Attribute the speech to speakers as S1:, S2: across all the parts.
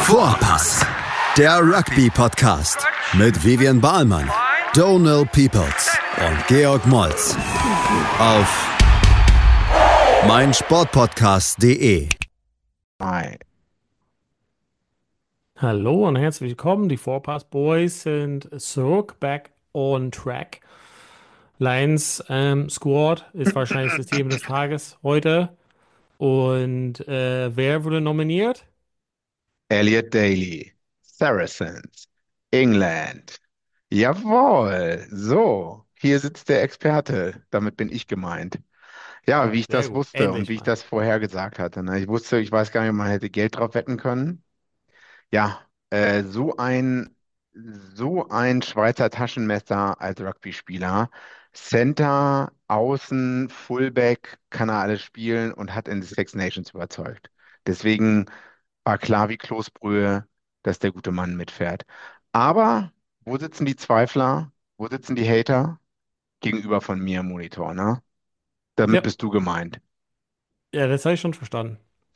S1: Vorpass, der Rugby-Podcast mit Vivian Bahlmann, Donal Peoples und Georg Moltz auf meinsportpodcast.de.
S2: Hi.
S3: Hallo und herzlich willkommen. Die Vorpass Boys sind zurück, back on track. Lions Squad ist wahrscheinlich das Thema des Tages heute. Und wer wurde nominiert?
S2: Elliot Daly, Saracens, England. Jawohl, so, hier sitzt der Experte. Damit bin ich gemeint. Ja, wie ich
S3: Sehr
S2: das
S3: gut,
S2: wusste und wie
S3: endlich
S2: ich
S3: mal.
S2: das vorher gesagt hatte. Ne? Ich weiß gar nicht, ob man hätte Geld drauf wetten können. Ja, so ein Schweizer Taschenmesser als Rugby-Spieler. Center, Außen, Fullback kann er alles spielen und hat in die Six Nations überzeugt. Deswegen war klar wie Kloßbrühe, dass der gute Mann mitfährt. Aber wo sitzen die Zweifler? Wo sitzen die Hater? Gegenüber von mir im Monitor, ne? Damit
S3: Ja,
S2: bist du gemeint.
S3: ja, das habe ich schon verstanden.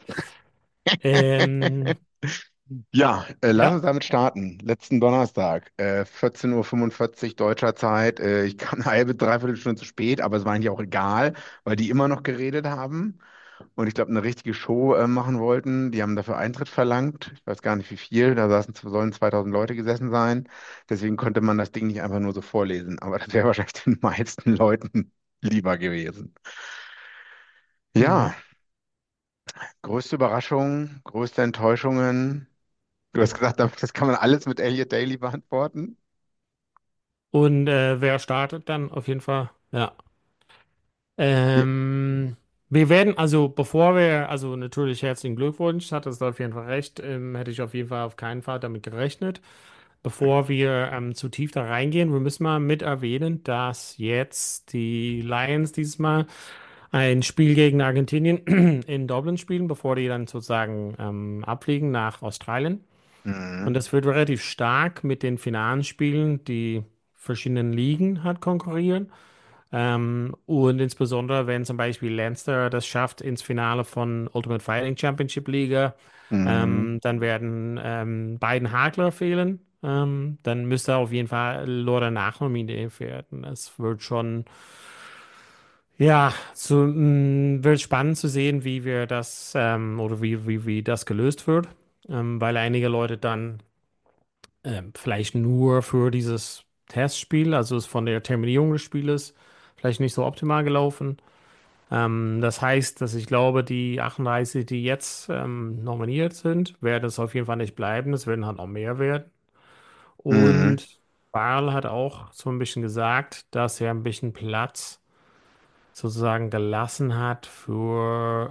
S3: Ähm,
S2: Ja, lass uns
S3: ja,
S2: damit starten. Letzten Donnerstag, 14:45 Uhr fünfundvierzig deutscher Zeit. Ich kam eine halbe, dreiviertel Stunde zu spät, aber es war eigentlich auch egal, weil die immer noch geredet haben und ich glaube, eine richtige Show machen wollten. Die haben dafür Eintritt verlangt. Ich weiß gar nicht, wie viel. Sollen 2000 Leute gesessen sein. Deswegen konnte man das Ding nicht einfach nur so vorlesen. Aber das wäre wahrscheinlich den meisten Leuten lieber gewesen. Ja,
S3: ja.
S2: größte Überraschung, größte Enttäuschungen. Du hast gesagt, das kann man alles mit Elliot Daly beantworten.
S3: Und wer startet dann auf jeden Fall? Ja.
S2: Ja.
S3: Wir werden, also bevor wir, also natürlich herzlichen Glückwunsch, hattest du auf jeden Fall recht, hätte ich auf jeden Fall auf keinen Fall damit gerechnet. Bevor wir zu tief da reingehen, wir müssen mal mit erwähnen, dass jetzt die Lions dieses Mal ein Spiel gegen Argentinien in Dublin spielen, bevor die dann sozusagen abfliegen nach Australien. Und
S2: Mhm.
S3: das wird relativ stark mit den finalen Spielen, die verschiedenen Ligen halt konkurrieren. Und insbesondere, wenn zum Beispiel Leinster das schafft ins Finale von Ultimate Fighting Championship Liga,
S2: Mhm.
S3: dann werden beiden Hagler fehlen. Dann müsste auf jeden Fall Lorda nachnominiert werden. Es wird schon, ja, wird spannend zu sehen, wie wir das oder wie das gelöst wird, weil einige Leute dann vielleicht nur für dieses Testspiel, also ist von der Terminierung des Spieles vielleicht nicht so optimal gelaufen. Das heißt, dass ich glaube, die 38, die jetzt nominiert sind, werden es auf jeden Fall nicht bleiben. Es werden halt noch mehr werden.
S2: Mhm.
S3: Und Barl hat auch so ein bisschen gesagt, dass er ein bisschen Platz sozusagen gelassen hat für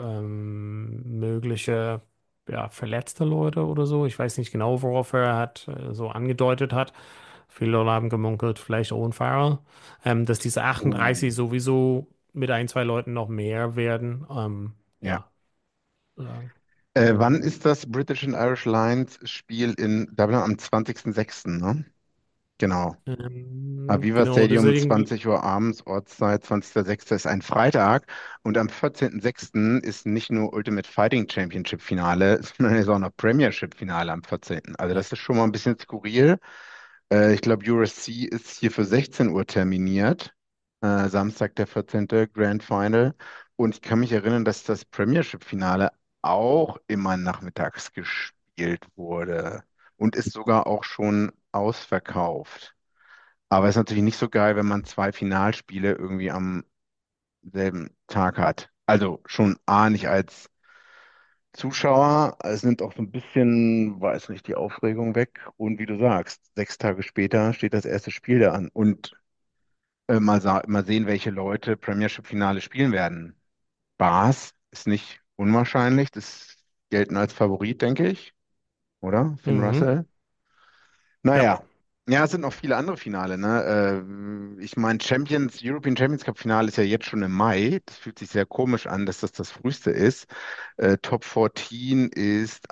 S3: mögliche ja, verletzte Leute oder so. Ich weiß nicht genau, worauf er hat, so angedeutet hat. Viele Leute haben gemunkelt, vielleicht Owen Farrell, dass diese
S2: Oh.
S3: 38 sowieso mit ein, zwei Leuten noch mehr werden.
S2: Ja.
S3: Ja, sagen.
S2: Wann ist das British and Irish Lions Spiel in Dublin? Am 20.06., ne? Genau. Aviva
S3: Genau,
S2: Stadium,
S3: deswegen,
S2: 20 Uhr abends, Ortszeit 20.06. ist ein Freitag. Und am 14.06. ist nicht nur Ultimate Fighting Championship Finale, sondern ist auch noch Premiership Finale am 14. Also
S3: ja.
S2: das ist schon mal ein bisschen skurril. Ich glaube, USC ist hier für 16 Uhr terminiert. Samstag, der 14. Grand Final. Und ich kann mich erinnern, dass das Premiership-Finale auch immer nachmittags gespielt wurde und ist sogar auch schon ausverkauft. Aber es ist natürlich nicht so geil, wenn man zwei Finalspiele irgendwie am selben Tag hat. Also schon A, nicht als Zuschauer, es nimmt auch so ein bisschen, weiß nicht, die Aufregung weg. Und wie du sagst, 6 Tage später steht das erste Spiel da an. Und mal sehen, welche Leute Premiership-Finale spielen werden. Bars ist nicht unwahrscheinlich. Das gelten als Favorit, denke ich, oder? Finn
S3: Mhm.
S2: Russell.
S3: Ja.
S2: Naja. Ja, es sind noch viele andere Finale, ne? Ich meine, European Champions Cup Finale ist ja jetzt schon im Mai. Das fühlt sich sehr komisch an, dass das das früheste ist. Top 14 ist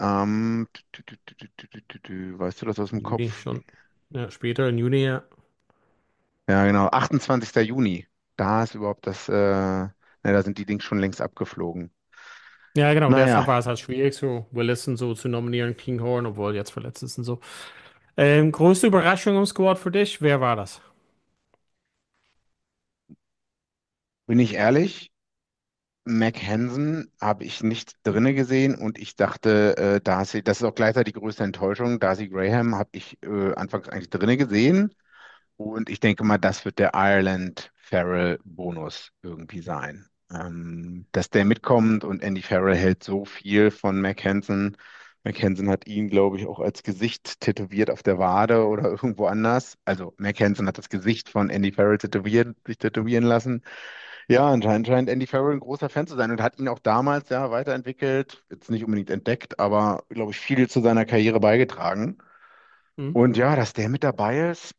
S2: weißt du das aus dem
S3: Juni
S2: Kopf?
S3: schon. Ja, später in Juni, ja.
S2: Ja, genau, 28. Juni. Da ist überhaupt ne, da sind die Dings schon längst abgeflogen.
S3: Ja, genau, deshalb
S2: Naja,
S3: war es halt schwierig, so Willison so zu nominieren, Kinghorn, obwohl er jetzt verletzt ist und so. Größte Überraschung im Squad für dich, wer war das?
S2: bin ich ehrlich, Mac Hansen habe ich nicht drinne gesehen und ich dachte, Darcy, das ist auch gleichzeitig die größte Enttäuschung. Darcy Graham habe ich anfangs eigentlich drinne gesehen und ich denke mal, das wird der Ireland Farrell Bonus irgendwie sein. Dass der mitkommt und Andy Farrell hält so viel von Mac Hansen. Mac Hansen hat ihn, glaube ich, auch als Gesicht tätowiert auf der Wade oder irgendwo anders. Also Mac Hansen hat das Gesicht von Andy Farrell sich tätowieren lassen. Ja, anscheinend scheint Andy Farrell ein großer Fan zu sein und hat ihn auch damals ja weiterentwickelt, jetzt nicht unbedingt entdeckt, aber glaube ich viel zu seiner Karriere beigetragen.
S3: Hm?
S2: Und ja, dass der mit dabei ist,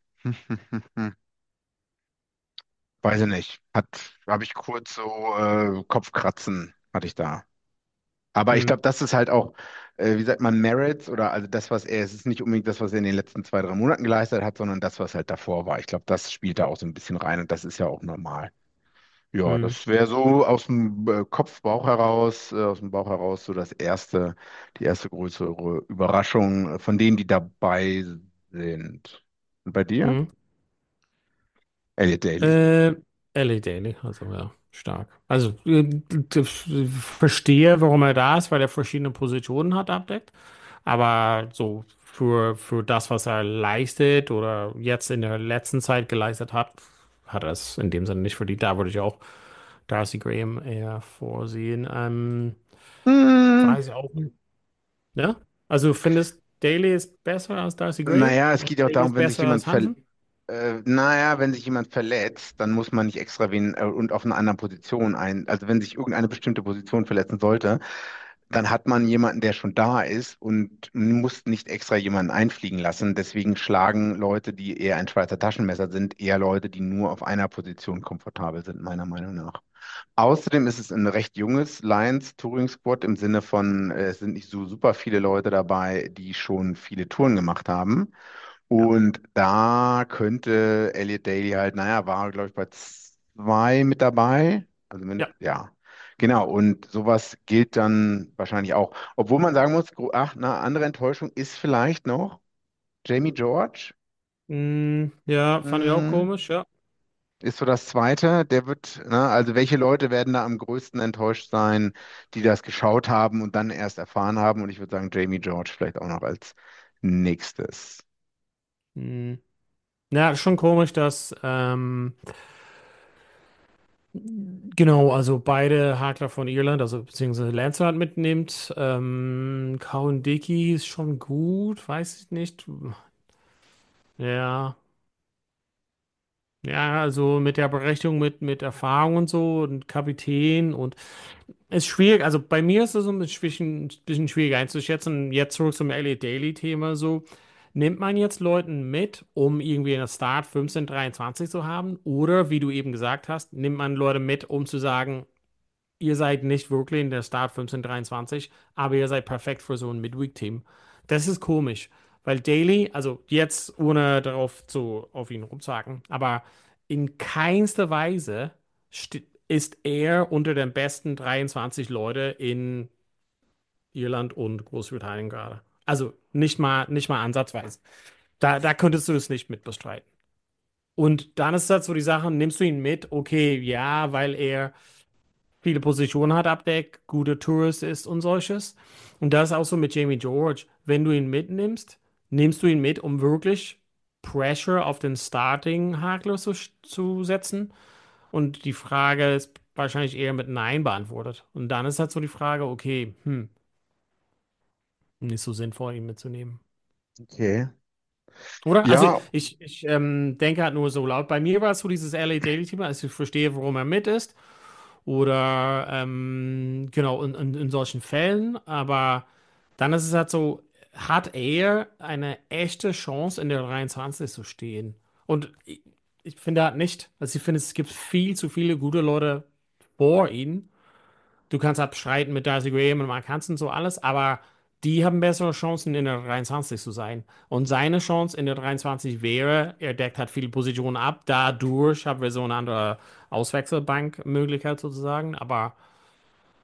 S2: weiß ich nicht. Habe ich kurz so Kopfkratzen hatte ich da. Aber ich
S3: Hm.
S2: glaube, das ist halt auch, wie sagt man, Merits oder also das, was er, es ist nicht unbedingt das, was er in den letzten 2, 3 Monaten geleistet hat, sondern das, was halt davor war. Ich glaube, das spielt da auch so ein bisschen rein und das ist ja auch normal. Ja,
S3: Hm.
S2: das wäre so aus dem Bauch heraus, aus dem Bauch heraus so die erste größere Überraschung von denen, die dabei sind. Und bei dir?
S3: Hm.
S2: Elliot Daly.
S3: Äh, LA Daily, also ja, stark. Also verstehe, warum er da ist, weil er verschiedene Positionen hat, abdeckt. Aber so für das, was er leistet oder jetzt in der letzten Zeit geleistet hat, hat er es in dem Sinne nicht verdient. Da würde ich auch Darcy Graham eher vorsehen.
S2: Hm,
S3: Weiß ich auch nicht. Ja? Also du findest Daly ist besser als Darcy Graham
S2: naja, es
S3: und
S2: geht ja auch
S3: Daly
S2: darum,
S3: ist besser als Hansen?
S2: naja, wenn sich jemand verletzt, dann muss man nicht extra wen und auf einer anderen Position also wenn sich irgendeine bestimmte Position verletzen sollte, dann hat man jemanden, der schon da ist und muss nicht extra jemanden einfliegen lassen. Deswegen schlagen Leute, die eher ein Schweizer Taschenmesser sind, eher Leute, die nur auf einer Position komfortabel sind, meiner Meinung nach. Außerdem ist es ein recht junges Lions Touring Squad im Sinne von, es sind nicht so super viele Leute dabei, die schon viele Touren gemacht haben.
S3: Ja.
S2: Und da könnte Elliot Daly halt, naja, war, glaube ich, bei 2 mit dabei. Also,
S3: Ja.
S2: ja, genau. Und sowas gilt dann wahrscheinlich auch. Obwohl man sagen muss, ach, eine andere Enttäuschung ist vielleicht noch Jamie George.
S3: Ja, fand ich auch
S2: Hm,
S3: komisch, ja.
S2: ist so das Zweite. Der wird, ne, also welche Leute werden da am größten enttäuscht sein, die das geschaut haben und dann erst erfahren haben? Und ich würde sagen, Jamie George vielleicht auch noch als nächstes.
S3: Hm. Ja, schon komisch, dass genau, also beide Hakler von Irland, also beziehungsweise Lancelot mitnimmt. Cowan-Dickie ist schon gut, weiß ich nicht. Ja, ja, also mit der Berechnung mit Erfahrung und so und Kapitän und ist schwierig. Also bei mir ist es so ein bisschen schwierig einzuschätzen. Jetzt zurück zum Elliot Daily-Thema so. Nimmt man jetzt Leuten mit, um irgendwie eine Start 15:23 zu haben? Oder, wie du eben gesagt hast, nimmt man Leute mit, um zu sagen, ihr seid nicht wirklich in der Start 15:23, aber ihr seid perfekt für so ein Midweek-Team. Das ist komisch, weil Daly, also jetzt ohne darauf auf ihn rumzuhacken, aber in keinster Weise ist er unter den besten 23 Leute in Irland und Großbritannien gerade. Also nicht mal ansatzweise. Da könntest du es nicht mit bestreiten. Und dann ist das so die Sache, nimmst du ihn mit? Okay, ja, weil er viele Positionen hat, abdeckt, guter Tourist ist und solches. Und das ist auch so mit Jamie George. Wenn du ihn mitnimmst, nimmst du ihn mit, um wirklich Pressure auf den Starting-Hakler zu setzen. Und die Frage ist wahrscheinlich eher mit Nein beantwortet. Und dann ist halt so die Frage, okay, nicht so sinnvoll, ihn mitzunehmen.
S2: Okay.
S3: Oder? Also
S2: Ja,
S3: ich denke halt nur so laut. Bei mir war es so dieses LA Daily-Thema, also ich verstehe, warum er mit ist. Oder genau, in solchen Fällen. Aber dann ist es halt so, hat er eine echte Chance, in der 23 zu stehen? Und ich finde halt nicht. Also ich finde, es gibt viel zu viele gute Leute vor ihm. Du kannst halt streiten mit Darcy Graham und Mark Hansen und so alles, aber die haben bessere Chancen, in der 23 zu sein. Und seine Chance in der 23 wäre, er deckt halt viele Positionen ab. Dadurch haben wir so eine andere Auswechselbankmöglichkeit sozusagen. Aber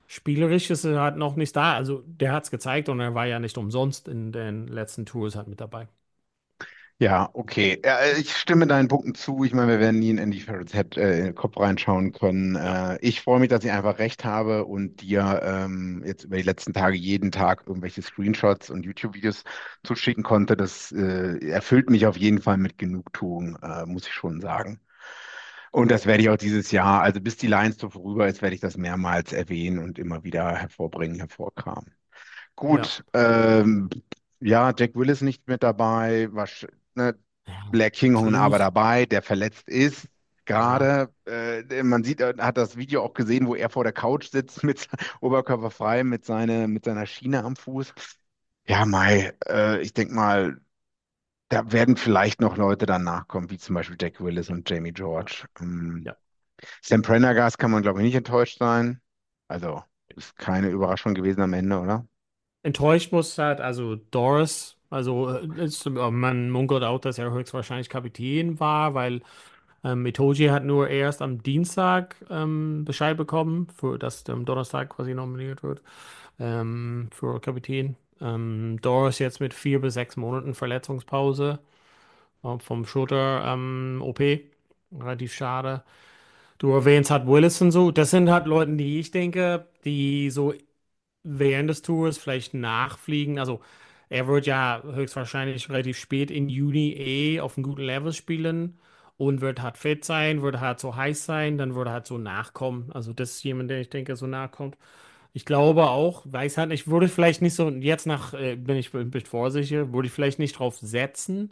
S3: spielerisch ist er halt noch nicht da. Also der hat es gezeigt und er war ja nicht umsonst in den letzten Tours halt mit dabei.
S2: Ja, okay. Ja, ich stimme deinen Punkten zu. Ich meine, wir werden nie in Andy Ferrets in den Kopf reinschauen können.
S3: Ja,
S2: Ich freue mich, dass ich einfach recht habe und dir jetzt über die letzten Tage jeden Tag irgendwelche Screenshots und YouTube-Videos zuschicken konnte. Das erfüllt mich auf jeden Fall mit Genugtuung, muss ich schon sagen. Und das werde ich auch dieses Jahr, also bis die Lions Tour vorüber ist, werde ich das mehrmals erwähnen und immer wieder hervorbringen, hervorkramen.
S3: ja.
S2: Gut, ja, Jack Willis nicht mit dabei, ne,
S3: Ja,
S2: Black Kinghorn aber
S3: Fluch.
S2: dabei, der verletzt ist.
S3: Ja.
S2: Gerade, man sieht, er hat das Video auch gesehen, wo er vor der Couch sitzt mit Oberkörper frei, mit seiner Schiene am Fuß. Ja, Mai, ich denke mal, da werden vielleicht noch Leute danach kommen, wie zum Beispiel Jack Willis
S3: Ja,
S2: und Jamie
S3: ja,
S2: George.
S3: ja.
S2: Sam Prendergast kann man, glaube ich, nicht enttäuscht sein. Also, ist keine Überraschung gewesen am Ende, oder?
S3: Enttäuscht muss halt, also Doris, also man munkelt auch, dass er höchstwahrscheinlich Kapitän war, weil Itoje hat nur erst am Dienstag Bescheid bekommen, für dass der am Donnerstag quasi nominiert wird für Kapitän. Doris jetzt mit 4 bis 6 Monaten Verletzungspause vom Schulter OP. Relativ schade. Du erwähnst halt Willis und so. Das sind halt Leute, die ich denke, die so während des Tours vielleicht nachfliegen. Also er wird ja höchstwahrscheinlich relativ spät in Juni auf einem guten Level spielen und wird halt fit sein, wird halt so heiß sein, dann würde halt so nachkommen. Also das ist jemand, der ich denke so nachkommt. Ich glaube auch, weiß halt nicht, würde ich vielleicht nicht so, jetzt bin ich vorsichtig, würde ich vielleicht nicht drauf setzen,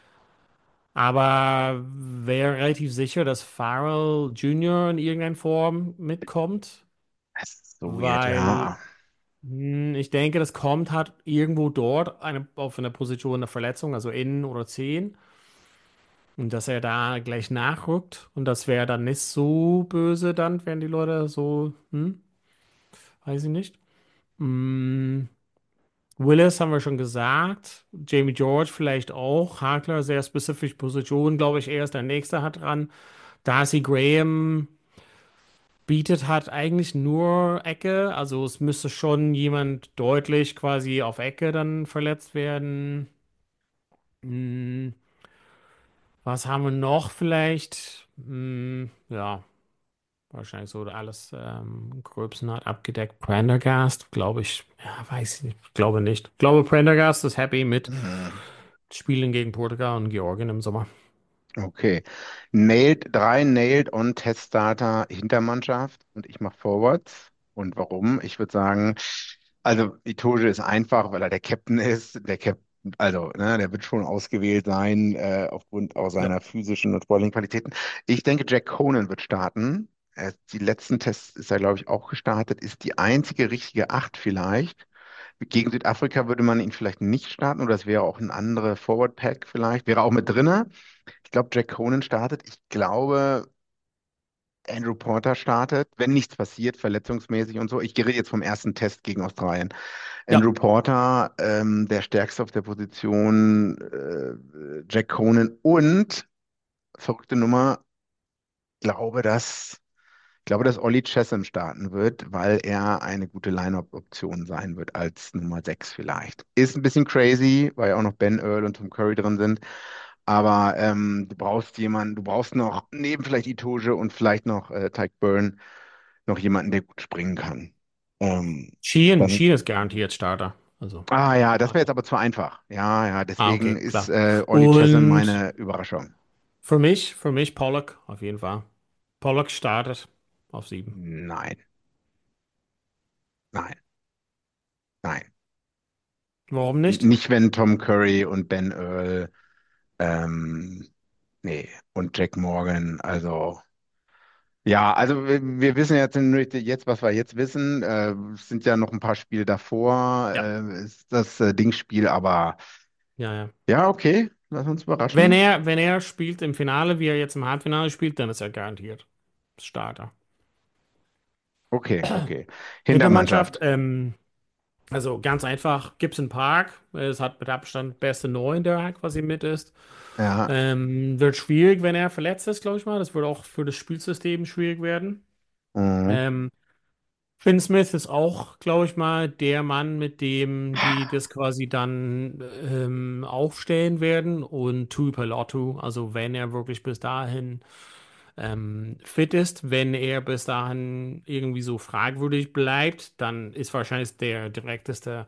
S3: aber wäre relativ sicher, dass Farrell Jr. in irgendeiner Form mitkommt,
S2: Das ist so weird,
S3: weil
S2: ja.
S3: Ich denke, das kommt halt irgendwo dort auf einer Position der Verletzung, also innen oder 10. Und dass er da gleich nachrückt. Und das wäre dann nicht so böse, dann wären die Leute so, weiß ich nicht. Mm, Willis haben wir schon gesagt. Jamie George vielleicht auch. Hagler, sehr spezifische Position, glaube ich, er ist der Nächste hat dran. Darcy Graham bietet halt eigentlich nur Ecke. Also es müsste schon jemand deutlich quasi auf Ecke dann verletzt werden. Hm, was haben wir noch vielleicht? Ja, wahrscheinlich so alles Gröbsten abgedeckt. Prendergast, glaube ich. Ja, weiß ich nicht. Glaube nicht. Ich glaube, Prendergast ist happy mit
S2: Hm.
S3: Spielen gegen Portugal und Georgien im Sommer.
S2: Okay. Drei Nailed on Teststarter Hintermannschaft und ich mache Forwards. Und warum? Ich würde sagen, also Itoje ist einfach, weil er der Captain ist. Also, ne, der wird schon ausgewählt sein, aufgrund auch
S3: Ja.
S2: seiner physischen und sportlichen Qualitäten. Ich denke, Jack Conan wird starten. Die letzten Tests ist er, glaube ich, auch gestartet. Ist die einzige richtige Acht vielleicht. Gegen Südafrika würde man ihn vielleicht nicht starten oder es wäre auch ein anderer Forward Pack vielleicht. Wäre auch mit drinne. Ich glaube, Jack Conan startet. Ich glaube, Andrew Porter startet, wenn nichts passiert, verletzungsmäßig und so. Ich gehe jetzt vom ersten Test gegen Australien. Andrew
S3: Ja.
S2: Porter, der Stärkste auf der Position, Jack Conan und, verrückte Nummer, glaube, dass, glaube, dass Ollie Chessum starten wird, weil er eine gute Line-Up-Option sein wird als Nummer 6 vielleicht. Ist ein bisschen crazy, weil ja auch noch Ben Earl und Tom Curry drin sind. Aber du brauchst jemanden, du brauchst noch neben vielleicht Itoje und vielleicht noch Tyke Byrne noch jemanden, der gut springen kann. Dann,
S3: Sheehan ist garantiert Starter. Also,
S2: ja, das wäre
S3: also.
S2: jetzt aber zu einfach. Ja, ja, deswegen
S3: Okay,
S2: ist
S3: klar.
S2: Ollie Chessum
S3: Und
S2: meine Überraschung.
S3: für mich Pollock auf jeden Fall. Pollock startet auf 7.
S2: Nein, nein, nein.
S3: Warum nicht?
S2: Nicht, wenn Tom Curry und Ben Earl, ähm, nee, und Jack Morgan, also. Ja, also wir wissen jetzt, was wir jetzt wissen. Es sind ja noch ein paar Spiele davor,
S3: Ja,
S2: ist das Dingspiel, aber
S3: ja, ja.
S2: ja, okay, lass uns
S3: Wenn
S2: überraschen.
S3: er, wenn er spielt im Finale, wie er jetzt im Halbfinale spielt, dann ist er garantiert Starter.
S2: Okay, okay.
S3: Hintermannschaft,
S2: Hintermannschaft.
S3: also ganz einfach, Gibson Park, es hat mit Abstand beste 9, der quasi mit ist.
S2: Ja,
S3: Wird schwierig, wenn er verletzt ist, glaube ich mal. Das wird auch für das Spielsystem schwierig werden.
S2: mhm.
S3: Ähm, Finn Smith ist auch, glaube ich mal, der Mann, mit dem die das quasi dann aufstellen werden. Und Tui Pelotto, also wenn er wirklich bis dahin fit ist, wenn er bis dahin irgendwie so fragwürdig bleibt, dann ist wahrscheinlich der direkteste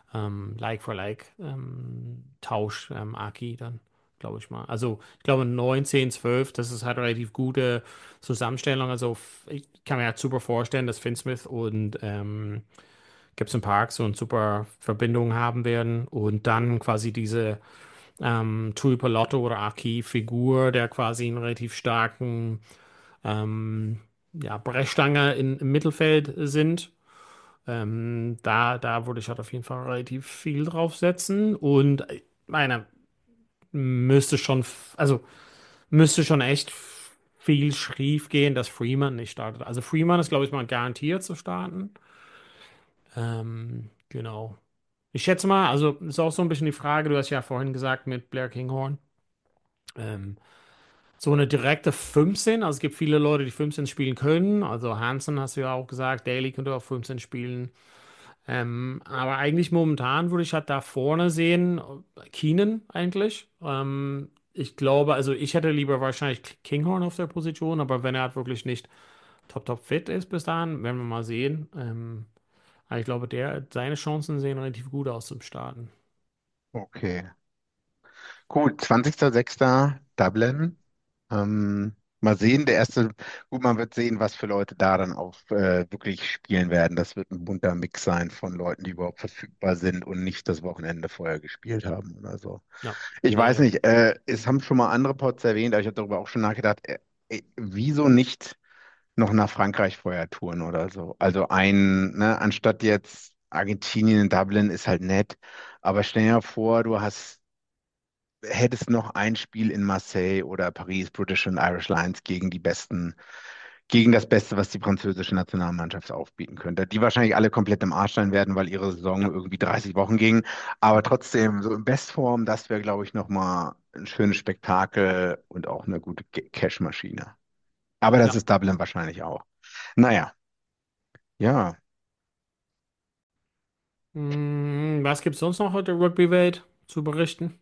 S3: Like-for-Like-Tausch Aki dann, glaube ich mal. Also ich glaube 19, 12, das ist halt relativ gute Zusammenstellung. Also ich kann mir halt super vorstellen, dass Finn Smith und Gibson Park so eine super Verbindung haben werden und dann quasi diese Tui Palotto oder Aki-Figur, der quasi einen relativ starken ja, Brechstange im Mittelfeld sind. Da würde ich halt auf jeden Fall relativ viel drauf setzen und meine, müsste schon, also müsste schon echt viel schief gehen, dass Freeman nicht startet. Also Freeman ist, glaube ich, mal garantiert zu starten. Genau. Ich schätze mal, also ist auch so ein bisschen die Frage, du hast ja vorhin gesagt mit Blair Kinghorn. Ähm, so eine direkte 15, also es gibt viele Leute, die 15 spielen können. Also Hansen hast du ja auch gesagt, Daly könnte auch 15 spielen. Aber eigentlich momentan würde ich halt da vorne sehen, Keenan eigentlich. Ich glaube, also ich hätte lieber wahrscheinlich Kinghorn auf der Position, aber wenn er halt wirklich nicht top fit ist bis dahin, werden wir mal sehen. Aber ich glaube, seine Chancen sehen relativ gut aus zum Starten.
S2: Okay. Gut, 20.06. Dublin. Mal sehen, gut, man wird sehen, was für Leute da dann auch wirklich spielen werden. Das wird ein bunter Mix sein von Leuten, die überhaupt verfügbar sind und nicht das Wochenende vorher gespielt haben oder so.
S3: Ja,
S2: Ich
S3: ja,
S2: weiß
S3: ja.
S2: nicht, es haben schon mal andere Pods erwähnt, aber ich habe darüber auch schon nachgedacht, wieso nicht noch nach Frankreich vorher touren oder so? Also ne, anstatt jetzt Argentinien in Dublin ist halt nett, aber stell dir vor, hättest noch ein Spiel in Marseille oder Paris, British und Irish Lions gegen das Beste, was die französische Nationalmannschaft aufbieten könnte. Die wahrscheinlich alle komplett im Arsch sein werden, weil ihre Saison
S3: Ja,
S2: irgendwie 30 Wochen ging. Aber trotzdem, so in Bestform, das wäre, glaube ich, nochmal ein schönes Spektakel und auch eine gute Cash-Maschine. Aber das
S3: ja.
S2: ist Dublin wahrscheinlich auch. Naja, ja.
S3: Was gibt es sonst noch heute Rugby-Welt zu berichten?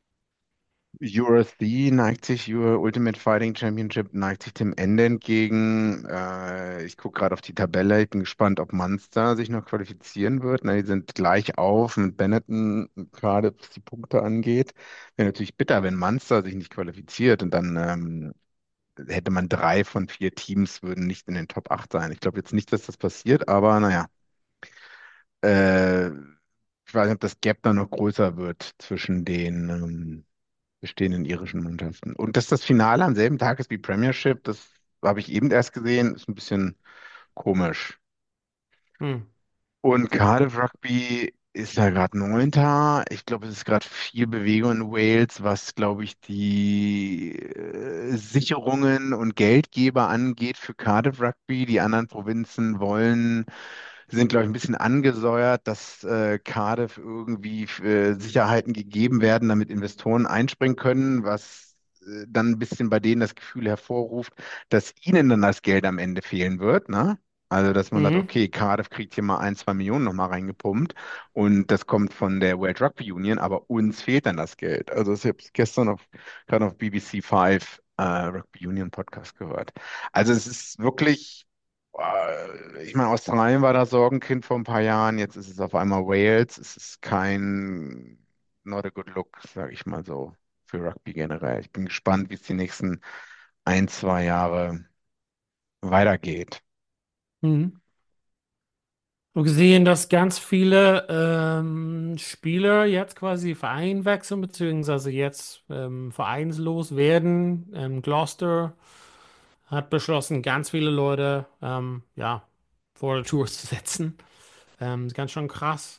S2: URC neigt sich, Euro Ultimate Fighting Championship neigt sich dem Ende entgegen. Ich gucke gerade auf die Tabelle. Ich bin gespannt, ob Munster sich noch qualifizieren wird. Na, die sind gleich auf mit Benetton, gerade was die Punkte angeht. Wäre natürlich bitter, wenn Munster sich nicht qualifiziert und dann hätte man 3 von 4 Teams würden nicht in den Top 8 sein. Ich glaube jetzt nicht, dass das passiert, aber naja. Äh, Ich weiß nicht, ob das Gap dann noch größer wird zwischen den bestehenden irischen Mannschaften. Und dass das Finale am selben Tag ist wie Premiership, das habe ich eben erst gesehen, ist ein bisschen komisch.
S3: Hm.
S2: Und Cardiff Rugby ist ja gerade Neunter. Ich glaube, es ist gerade viel Bewegung in Wales, was, glaube ich, die Sicherungen und Geldgeber angeht für Cardiff Rugby. Die anderen Provinzen sind, glaube ich, ein bisschen angesäuert, dass Cardiff irgendwie Sicherheiten gegeben werden, damit Investoren einspringen können, was dann ein bisschen bei denen das Gefühl hervorruft, dass ihnen dann das Geld am Ende fehlen wird, ne? Also, dass man sagt,
S3: Mhm.
S2: okay, Cardiff kriegt hier mal 1, 2 Millionen nochmal reingepumpt und das kommt von der World Rugby Union, aber uns fehlt dann das Geld. Also, ich habe gestern gerade auf BBC 5 Rugby Union Podcast gehört. Also, es ist wirklich, ich meine, Australien war das Sorgenkind vor ein paar Jahren, jetzt ist es auf einmal Wales. Es ist not a good look, sage ich mal so, für Rugby generell. Ich bin gespannt, wie es die nächsten 1, 2 Jahre weitergeht.
S3: Mhm. Und gesehen, dass ganz viele Spieler jetzt quasi Verein wechseln, beziehungsweise jetzt vereinslos werden. Gloucester hat beschlossen, ganz viele Leute ja, vor der Tour zu setzen. Ist ganz schön krass.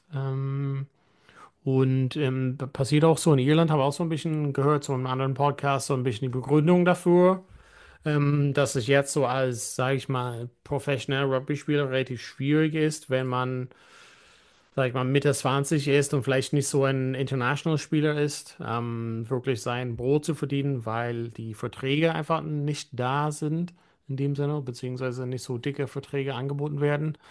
S3: Und passiert auch so in Irland, habe auch so ein bisschen gehört, so einem anderen Podcast, so ein bisschen die Begründung dafür, dass es jetzt so als, sage ich mal, professioneller Rugby-Spieler relativ schwierig ist, wenn man, sag ich mal, Mitte 20 ist und vielleicht nicht so ein International-Spieler ist, wirklich sein Brot zu verdienen, weil die Verträge einfach nicht da sind in dem Sinne, beziehungsweise nicht so dicke Verträge angeboten werden.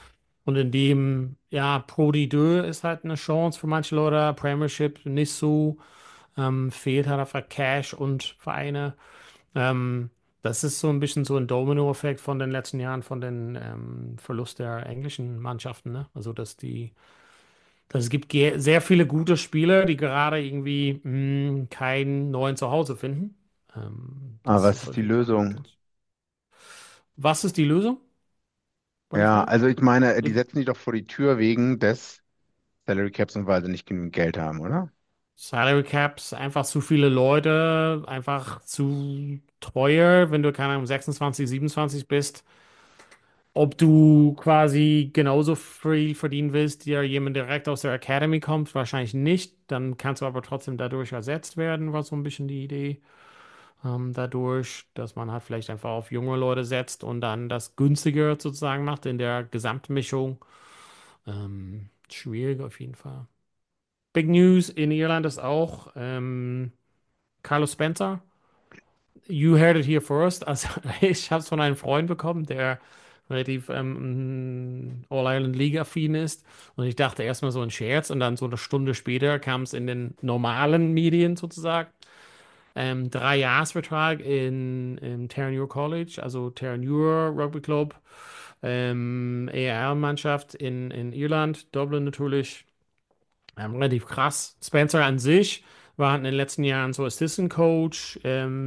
S3: Und in dem, ja, Pro D2 ist halt eine Chance für manche Leute, Premiership nicht so, fehlt halt einfach Cash und Vereine. Ähm, Das ist so ein bisschen so ein Domino-Effekt von den letzten Jahren, von den Verlust der englischen Mannschaften, ne? Also, dass es gibt sehr viele gute Spieler, die gerade irgendwie kein neuen Zuhause finden.
S2: Aber
S3: Das
S2: was
S3: ist
S2: ist
S3: auf
S2: die
S3: jeden Fall
S2: Lösung?
S3: ganz. Was ist die Lösung? War die
S2: Ja,
S3: Frage?
S2: also ich meine, die setzen die doch vor die Tür wegen des Salary Caps und weil sie nicht genügend Geld haben, oder?
S3: Salary Caps, einfach zu viele Leute, einfach zu teuer, wenn du, keine Ahnung, 26, 27 bist. Ob du quasi genauso viel verdienen willst, dir jemand direkt aus der Academy kommt, wahrscheinlich nicht. Dann kannst du aber trotzdem dadurch ersetzt werden, war so ein bisschen die Idee. Dadurch, dass man halt vielleicht einfach auf junge Leute setzt und dann das günstiger sozusagen macht in der Gesamtmischung. Schwierig auf jeden Fall. Big News in Irland ist auch Carlos Spencer. You heard it here first. Also ich habe es von einem Freund bekommen, der relativ All-Ireland League-affin ist. Und ich dachte erstmal so ein Scherz und dann so eine Stunde später kam es in den normalen Medien sozusagen. 3-Jahres-Vertrag im Terenure College, also Terenure Rugby Club, ERL-Mannschaft in Irland, Dublin natürlich. Relativ krass. Spencer an sich war in den letzten Jahren so Assistant Coach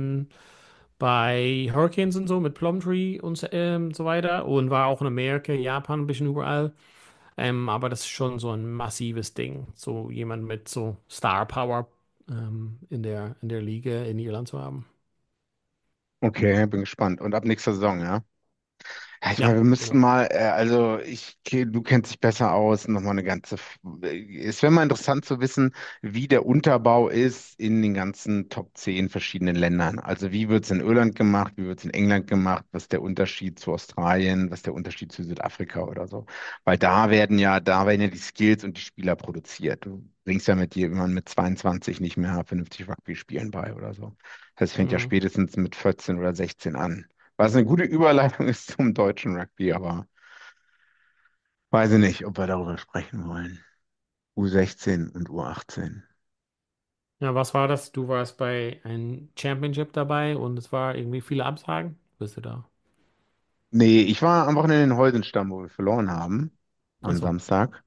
S3: bei Hurricanes und so mit Plumtree und so weiter und war auch in Amerika, Japan, ein bisschen überall. Aber das ist schon so ein massives Ding, so jemand mit so Star Power in der Liga in Irland zu haben.
S2: Okay, bin gespannt. Und ab nächster Saison, ja? Ja, ich meine,
S3: Ja,
S2: wir müssten
S3: genau.
S2: mal, also du kennst dich besser aus, nochmal eine ganze, es wäre mal interessant zu wissen, wie der Unterbau ist in den ganzen Top 10 verschiedenen Ländern. Also wie wird es in Irland gemacht, wie wird es in England gemacht, was ist der Unterschied zu Australien, was ist der Unterschied zu Südafrika oder so. Weil da werden ja die Skills und die Spieler produziert. Du bringst ja mit dir jemand mit 22 nicht mehr vernünftig Rugby spielen bei oder so. Das fängt ja
S3: Mhm.
S2: spätestens mit 14 oder 16 an. Was eine gute Überleitung ist zum deutschen Rugby, aber weiß ich nicht, ob wir darüber sprechen wollen. U16 und U18.
S3: Ja, was war das? Du warst bei einem Championship dabei und es war irgendwie viele Absagen. Bist du da?
S2: Nee, ich war am Wochenende in Heusenstamm, wo wir verloren haben, am
S3: Achso.
S2: Samstag.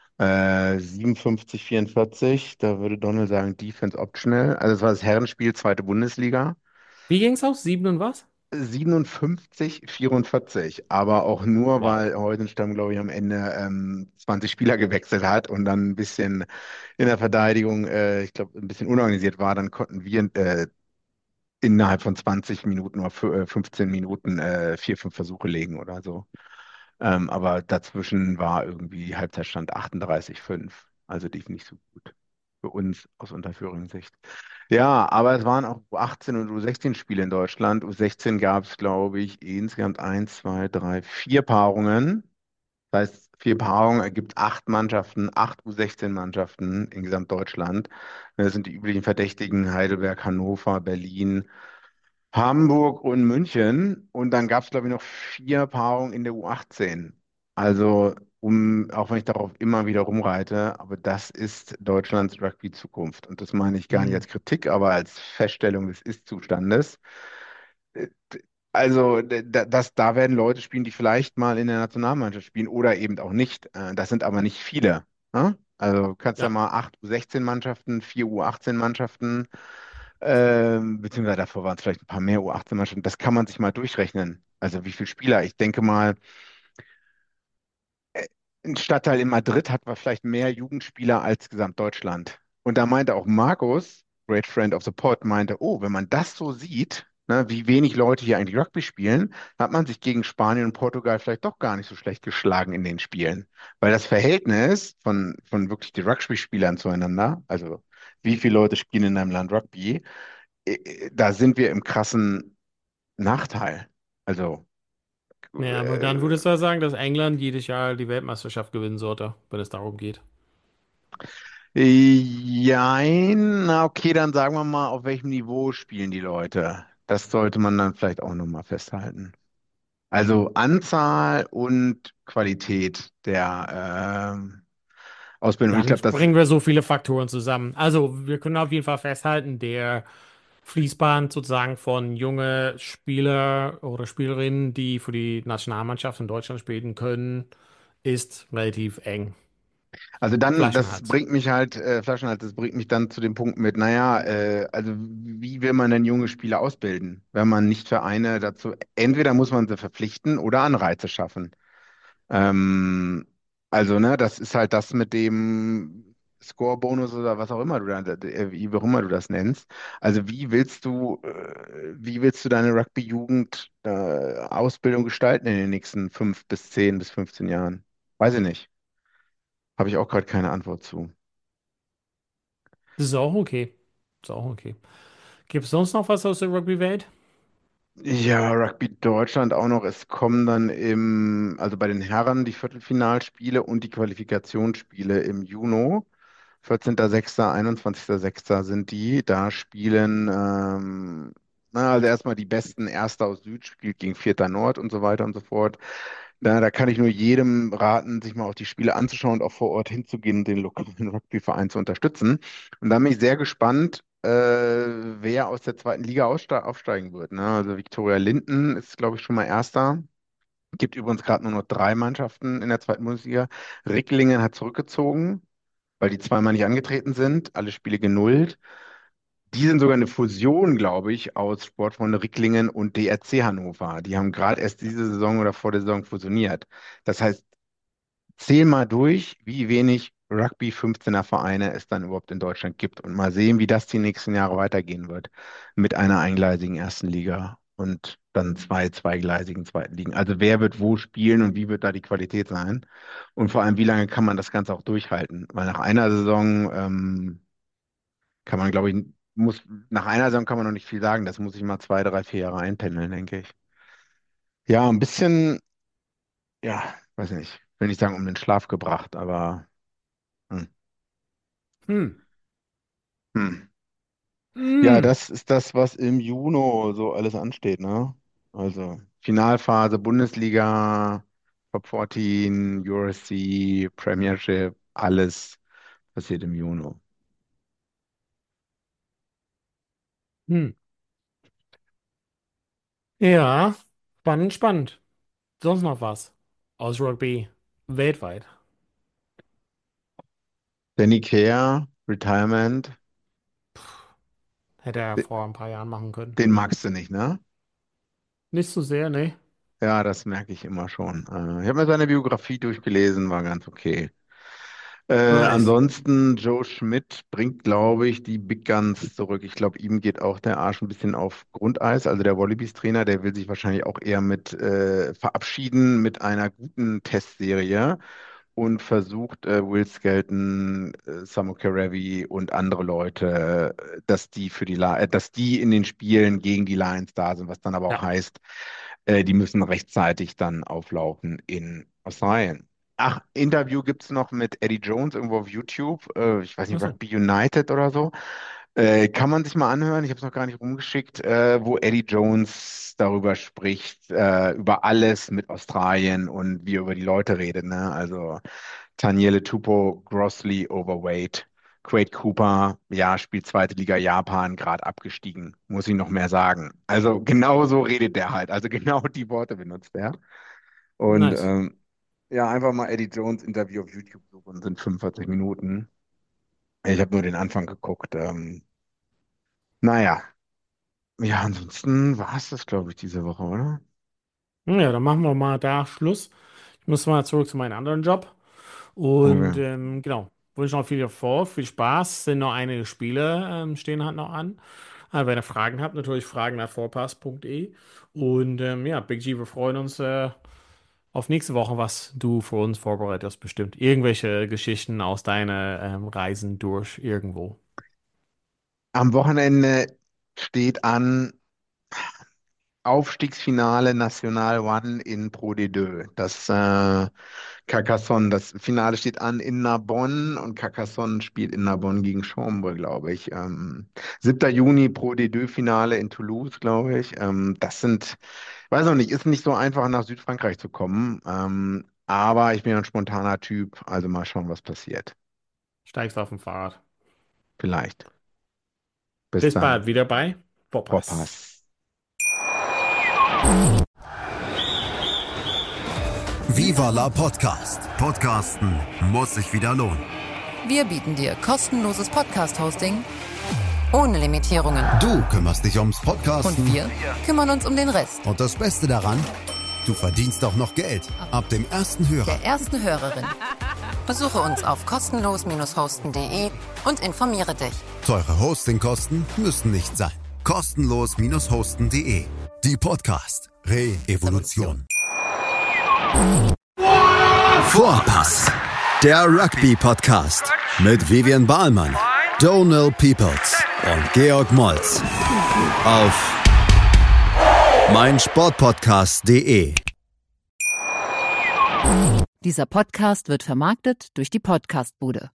S2: 57, 44, da würde Donald sagen, Defense optional. Also es war das Herrenspiel, zweite Bundesliga.
S3: Wie ging's aus? 7 und was?
S2: 57, 44, aber auch nur,
S3: Wow.
S2: weil Heusenstamm, glaube ich, am Ende 20 Spieler gewechselt hat und dann ein bisschen in der Verteidigung, ich glaube, ein bisschen unorganisiert war. Dann konnten wir innerhalb von 20 Minuten oder 15 Minuten 4, 5 Versuche legen oder so. Aber dazwischen war irgendwie Halbzeitstand 38:5. Also definitiv so gut für uns aus Unterföhringen Sicht. Ja, aber es waren auch U18 und U16 Spiele in Deutschland. U16 gab es, glaube ich, insgesamt 1, 2, 3, 4 Paarungen. Das heißt, 4 Paarungen ergibt 8 Mannschaften, 8 U16 Mannschaften in Gesamtdeutschland. Das sind die üblichen Verdächtigen: Heidelberg, Hannover, Berlin, Hamburg und München. Und dann gab es, glaube ich, noch 4 Paarungen in der U18. Also, auch wenn ich darauf immer wieder rumreite, aber das ist Deutschlands Rugby-Zukunft. Und das meine ich gar nicht
S3: Hm.
S2: als Kritik, aber als Feststellung des Ist-Zustandes. Äh, Also, da werden Leute spielen, die vielleicht mal in der Nationalmannschaft spielen oder eben auch nicht. Das sind aber nicht viele. Ne? Also, du kannst ja
S3: Ja.
S2: mal 8 U16 Mannschaften, 4 U18 Mannschaften, beziehungsweise davor waren es vielleicht ein paar mehr U18 Mannschaften. Das kann man sich mal durchrechnen. Also, wie viele Spieler? Ich denke mal, ein Stadtteil in Madrid hat vielleicht mehr Jugendspieler als Gesamtdeutschland. Und da meinte auch Markus, Great Friend of the Pod, meinte, oh, wenn man das so sieht, ne, wie wenig Leute hier eigentlich Rugby spielen, hat man sich gegen Spanien und Portugal vielleicht doch gar nicht so schlecht geschlagen in den Spielen. Weil das Verhältnis von wirklich den Rugby-Spielern zueinander, also wie viele Leute spielen in einem Land Rugby, da sind wir im krassen Nachteil. Also,
S3: Ja, aber dann
S2: äh,
S3: würdest du ja sagen, dass England jedes Jahr die Weltmeisterschaft gewinnen sollte, wenn es darum geht.
S2: Jein, na okay, dann sagen wir mal, auf welchem Niveau spielen die Leute. Das sollte man dann vielleicht auch nochmal festhalten. Also Anzahl und Qualität der Ausbildung. Und ich
S3: Dann
S2: glaube, das
S3: bringen wir so viele Faktoren zusammen. Also, wir können auf jeden Fall festhalten, der Fließband sozusagen von junge Spieler oder Spielerinnen, die für die Nationalmannschaft in Deutschland spielen können, ist relativ eng.
S2: Also dann, das
S3: Flaschenhals.
S2: bringt mich halt, Flaschenhals, das bringt mich dann zu dem Punkt mit, naja, also wie will man denn junge Spieler ausbilden, wenn man nicht Vereine dazu, entweder muss man sie verpflichten oder Anreize schaffen. Ähm, also, ne, das ist halt das mit dem Score-Bonus oder was auch immer du da, wie auch immer du das nennst. Also wie willst du deine Rugby-Jugend, Ausbildung gestalten in den nächsten 5 bis 10 bis 15 Jahren? Weiß ich nicht. Habe ich auch gerade keine Antwort zu.
S3: Das ist auch okay. Das ist auch okay. Gibt es sonst noch was aus der Rugby-Welt?
S2: Ja, Rugby Deutschland auch noch. Es kommen dann also bei den Herren die Viertelfinalspiele und die Qualifikationsspiele im Juni. 14.06., 21.06. sind die. Da spielen, also erstmal die besten Erster aus Süd spielt gegen Vierter Nord und so weiter und so fort. Da kann ich nur jedem raten, sich mal auf die Spiele anzuschauen und auch vor Ort hinzugehen und den lokalen Rugbyverein zu unterstützen. Und da bin ich sehr gespannt, wer aus der zweiten Liga aufsteigen wird. Ne? Also Viktoria Linden ist, glaube ich, schon mal Erster. Gibt übrigens gerade nur noch 3 Mannschaften in der zweiten Bundesliga. Ricklingen hat zurückgezogen, weil die zweimal nicht angetreten sind, alle Spiele genullt. Die sind sogar eine Fusion, glaube ich, aus Sportfreunde Ricklingen und DRC Hannover. Die haben gerade erst diese Saison oder vor der Saison fusioniert. Das heißt, zähl mal durch, wie wenig Rugby 15er Vereine es dann überhaupt in Deutschland gibt und mal sehen, wie das die nächsten Jahre weitergehen wird mit einer eingleisigen ersten Liga und dann zwei zweigleisigen zweiten Ligen. Also wer wird wo spielen und wie wird da die Qualität sein? Und vor allem, wie lange kann man das Ganze auch durchhalten? Weil nach einer Saison kann man, glaube ich, nach einer Saison kann man noch nicht viel sagen. Das muss ich mal 2, 3, 4 Jahre einpendeln, denke ich. Ja, ein bisschen, ja, weiß nicht, will nicht sagen um den Schlaf gebracht, aber hm.
S3: Hm.
S2: Hm. Ja,
S3: Hm.
S2: das ist das, was im Juni so alles ansteht, ne? Also Finalphase, Bundesliga, Top 14, URC, Premiership, alles passiert im Juni.
S3: Hm. Ja, spannend, spannend. Sonst noch was aus Rugby weltweit?
S2: Danny Care, Retirement,
S3: Hätte er
S2: de-
S3: vor ein paar Jahren machen können.
S2: den magst du nicht, ne?
S3: Nicht so sehr, ne?
S2: Ja, das merke ich immer schon. Ich habe mir seine Biografie durchgelesen, war ganz okay.
S3: Nice.
S2: Ansonsten, Joe Schmidt bringt, glaube ich, die Big Guns zurück. Ich glaube, ihm geht auch der Arsch ein bisschen auf Grundeis. Also der Wallabies-Trainer, der will sich wahrscheinlich auch eher mit verabschieden mit einer guten Testserie und versucht Will Skelton, Samu Kerevi und andere Leute, dass die in den Spielen gegen die Lions da sind, was dann aber auch
S3: Ja.
S2: heißt, die müssen rechtzeitig dann auflaufen in Australien. Ach, Interview gibt es noch mit Eddie Jones irgendwo auf YouTube. Ich weiß nicht,
S3: Achso.
S2: Rugby United oder so. Kann man sich mal anhören. Ich habe es noch gar nicht rumgeschickt, wo Eddie Jones darüber spricht, über alles mit Australien und wie er über die Leute redet. Ne? Also Taniele Tupou, grossly overweight. Quade Cooper, ja, spielt zweite Liga Japan, gerade abgestiegen. Muss ich noch mehr sagen. Also genau so redet der halt. Also genau die Worte benutzt er. Und
S3: Nice.
S2: ja, einfach mal Eddie Jones Interview auf YouTube suchen, sind 45 Minuten. Ich habe nur den Anfang geguckt. Naja, ja, ansonsten war es das, glaube ich, diese Woche, oder?
S3: Ja, dann machen wir mal da Schluss. Ich muss mal zurück zu meinem anderen Job. Und
S2: Okay.
S3: genau, wünsche noch viel Erfolg, viel Spaß. Sind noch einige Spiele, stehen halt noch an. Wenn ihr Fragen habt, natürlich fragen@vorpass.de. Und ja, Big G, wir freuen uns auf nächste Woche, was du für uns vorbereitet hast, bestimmt. Irgendwelche Geschichten aus deinen Reisen durch irgendwo.
S2: Am Wochenende steht an Aufstiegsfinale National One in Pro D2. Carcassonne, das Finale steht an in Narbonne und Carcassonne spielt in Narbonne gegen Chambres, glaube ich. 7. Juni Pro D2-Finale in Toulouse, glaube ich. Weiß noch nicht, ist nicht so einfach nach Südfrankreich zu kommen. Aber ich bin ein spontaner Typ, also mal schauen, was passiert.
S3: Steigst auf dem Fahrrad.
S2: Vielleicht. Bis
S3: Bis
S2: dann.
S3: bald wieder bei Vorpass.
S2: Vorpass.
S1: Viva la Podcast. Podcasten muss sich wieder lohnen.
S4: Wir bieten dir kostenloses Podcast-Hosting ohne Limitierungen.
S1: Du kümmerst dich ums Podcasten.
S4: Und wir kümmern uns um den Rest.
S1: Und das Beste daran, du verdienst auch noch Geld. Ab dem ersten Hörer.
S4: Der ersten Hörerin. Besuche uns auf kostenlos-hosten.de und informiere dich.
S1: Teure Hostingkosten müssen nicht sein. Kostenlos-hosten.de. Die Podcast Re-Evolution. Vorpass. Der Rugby-Podcast mit Vivian Bahlmann, Donald Peoples und Georg Moltz auf meinsportpodcast.de.
S4: Dieser Podcast wird vermarktet durch die Podcastbude.